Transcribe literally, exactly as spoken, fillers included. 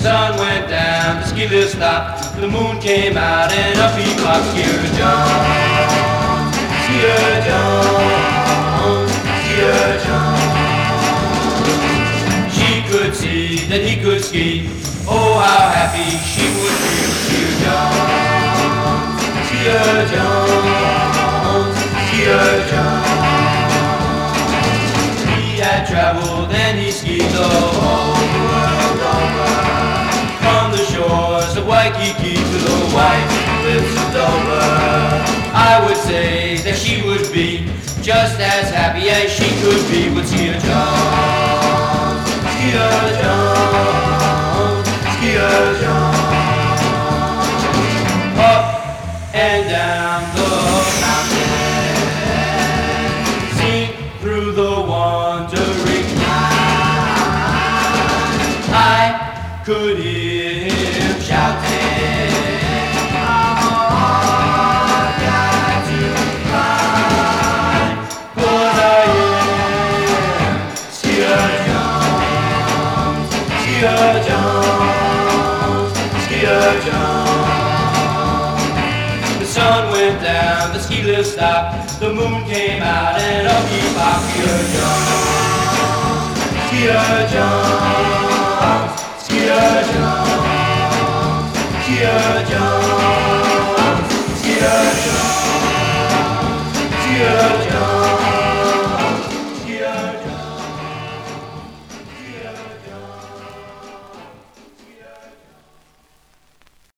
sun went down, the ski lift stopped, the moon came out, and up he popped. Skeeter Jones, Skeeter Jones, Skeeter Jones. She could see that he could ski. Oh, how happy she would be. Skeeter Jones, Skeeter Jones, Skeeter Jones. He had traveled and he skied the whole world over, from the shores of Waikiki to the white cliffs of Dover. I would say that she would be just as happy as she could be with Skeeter Jones, Skeeter Jones, Skeeter Jones. Up and down the mountain, sing through the wandering night. I could hear him shouting, I'm all got to ride, 'cause I am Skeeter Jones, Skeeter Jones, Skeeter Jones. The sun went down, the ski lift stopped, the moon came out, and up he popped. Skeeter Jones, Skeeter Jones, Skeeter Jones, Skeeter Jones.